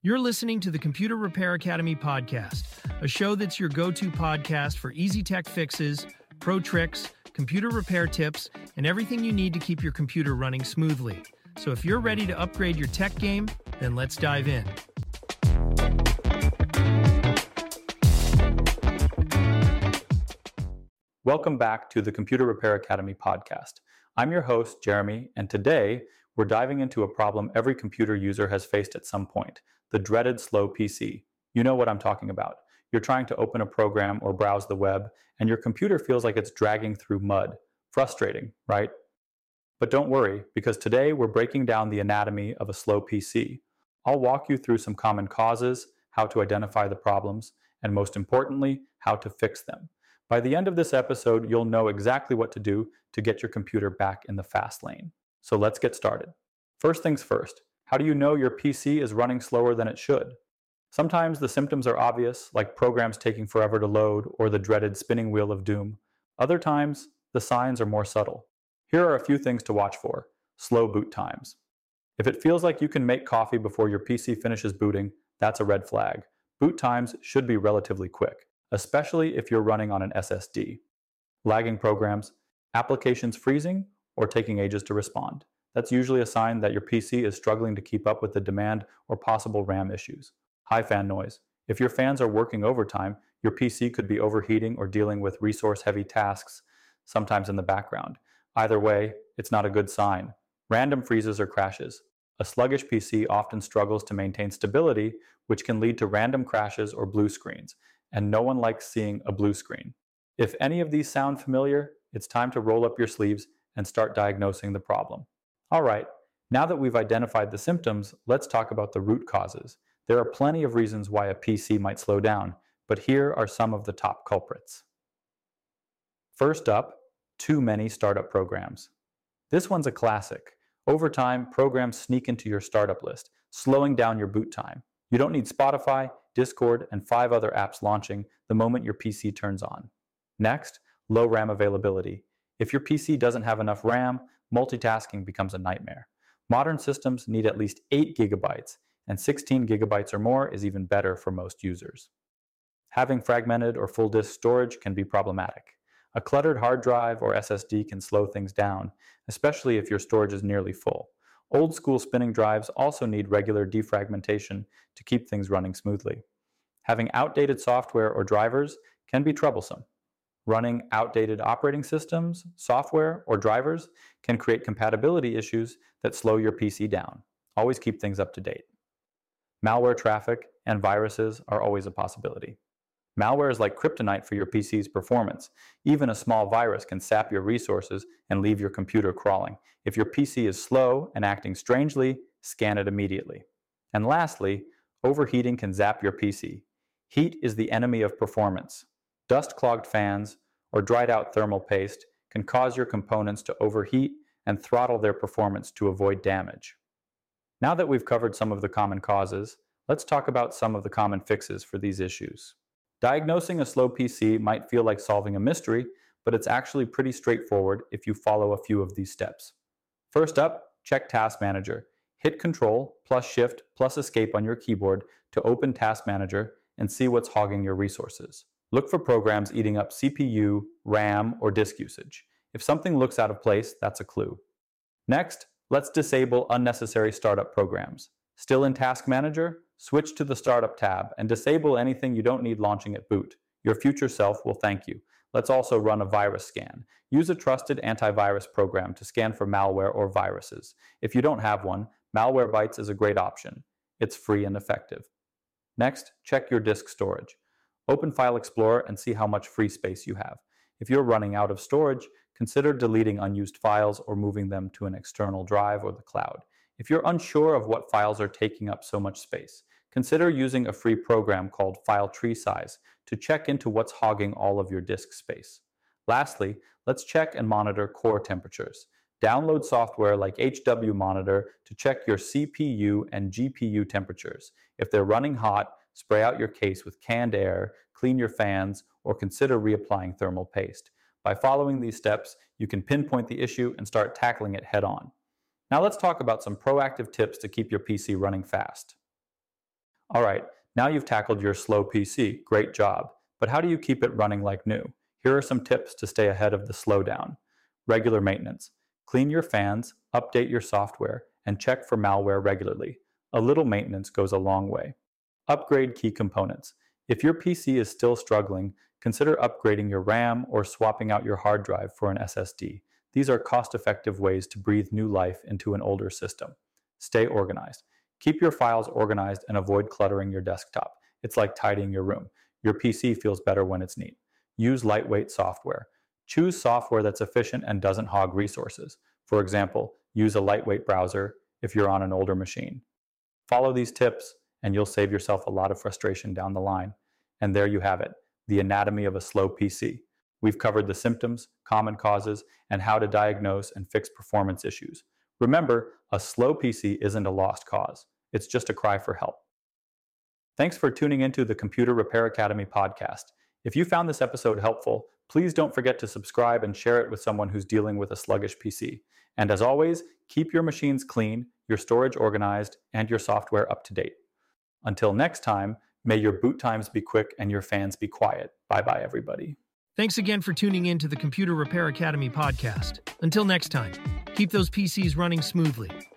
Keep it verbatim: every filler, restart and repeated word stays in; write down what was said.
You're listening to the Computer Repair Academy podcast, a show that's your go-to podcast for easy tech fixes, pro tricks, computer repair tips, and everything you need to keep your computer running smoothly. So if you're ready to upgrade your tech game, then let's dive in. Welcome back to the Computer Repair Academy podcast. I'm your host, Jeremy, and today we're diving into a problem every computer user has faced at some point, the dreaded slow P C. You know what I'm talking about. You're trying to open a program or browse the web, and your computer feels like it's dragging through mud. Frustrating, right? But don't worry, because today we're breaking down the anatomy of a slow P C. I'll walk you through some common causes, how to identify the problems, and most importantly, how to fix them. By the end of this episode, you'll know exactly what to do to get your computer back in the fast lane. So let's get started. First things first, how do you know your P C is running slower than it should? Sometimes the symptoms are obvious, like programs taking forever to load or the dreaded spinning wheel of doom. Other times, the signs are more subtle. Here are a few things to watch for. Slow boot times. If it feels like you can make coffee before your P C finishes booting, that's a red flag. Boot times should be relatively quick, especially if you're running on an S S D. Lagging programs, applications freezing, or taking ages to respond. That's usually a sign that your P C is struggling to keep up with the demand or possible RAM issues. High fan noise. If your fans are working overtime, your P C could be overheating or dealing with resource-heavy tasks, sometimes in the background. Either way, it's not a good sign. Random freezes or crashes. A sluggish P C often struggles to maintain stability, which can lead to random crashes or blue screens, and no one likes seeing a blue screen. If any of these sound familiar, it's time to roll up your sleeves and start diagnosing the problem. All right, now that we've identified the symptoms, let's talk about the root causes. There are plenty of reasons why a P C might slow down, but here are some of the top culprits. First up, too many startup programs. This one's a classic. Over time, programs sneak into your startup list, slowing down your boot time. You don't need Spotify, Discord, and five other apps launching the moment your P C turns on. Next, low RAM availability. If your P C doesn't have enough RAM, multitasking becomes a nightmare. Modern systems need at least eight gigabytes, and sixteen gigabytes or more is even better for most users. Having fragmented or full disk storage can be problematic. A cluttered hard drive or S S D can slow things down, especially if your storage is nearly full. Old school spinning drives also need regular defragmentation to keep things running smoothly. Having outdated software or drivers can be troublesome. Running outdated operating systems, software, or drivers can create compatibility issues that slow your P C down. Always keep things up to date. Malware traffic and viruses are always a possibility. Malware is like kryptonite for your P C's performance. Even a small virus can sap your resources and leave your computer crawling. If your P C is slow and acting strangely, scan it immediately. And lastly, overheating can zap your P C. Heat is the enemy of performance. Dust-clogged fans or dried-out thermal paste can cause your components to overheat and throttle their performance to avoid damage. Now that we've covered some of the common causes, let's talk about some of the common fixes for these issues. Diagnosing a slow P C might feel like solving a mystery, but it's actually pretty straightforward if you follow a few of these steps. First up, check Task Manager. Hit Control plus Shift plus Escape on your keyboard to open Task Manager and see what's hogging your resources. Look for programs eating up C P U, RAM, or disk usage. If something looks out of place, that's a clue. Next, let's disable unnecessary startup programs. Still in Task Manager? Switch to the Startup tab and disable anything you don't need launching at boot. Your future self will thank you. Let's also run a virus scan. Use a trusted antivirus program to scan for malware or viruses. If you don't have one, Malwarebytes is a great option. It's free and effective. Next, check your disk storage. Open File Explorer and see how much free space you have. If you're running out of storage, consider deleting unused files or moving them to an external drive or the cloud. If you're unsure of what files are taking up so much space, consider using a free program called File Tree Size to check into what's hogging all of your disk space. Lastly, let's check and monitor core temperatures. Download software like H W Monitor to check your C P U and G P U temperatures. If they're running hot, spray out your case with canned air, clean your fans, or consider reapplying thermal paste. By following these steps, you can pinpoint the issue and start tackling it head on. Now let's talk about some proactive tips to keep your P C running fast. All right, now you've tackled your slow P C. Great job. But how do you keep it running like new? Here are some tips to stay ahead of the slowdown. Regular maintenance. Clean your fans, update your software, and check for malware regularly. A little maintenance goes a long way. Upgrade key components. If your P C is still struggling, consider upgrading your RAM or swapping out your hard drive for an S S D. These are cost-effective ways to breathe new life into an older system. Stay organized. Keep your files organized and avoid cluttering your desktop. It's like tidying your room. Your P C feels better when it's neat. Use lightweight software. Choose software that's efficient and doesn't hog resources. For example, use a lightweight browser if you're on an older machine. Follow these tips and you'll save yourself a lot of frustration down the line. And there you have it, the anatomy of a slow P C. We've covered the symptoms, common causes, and how to diagnose and fix performance issues. Remember, a slow P C isn't a lost cause. It's just a cry for help. Thanks for tuning into the Computer Repair Academy podcast. If you found this episode helpful, please don't forget to subscribe and share it with someone who's dealing with a sluggish P C. And as always, keep your machines clean, your storage organized, and your software up to date. Until next time, may your boot times be quick and your fans be quiet. Bye-bye, everybody. Thanks again for tuning in to the Computer Repair Academy podcast. Until next time, keep those P Cs running smoothly.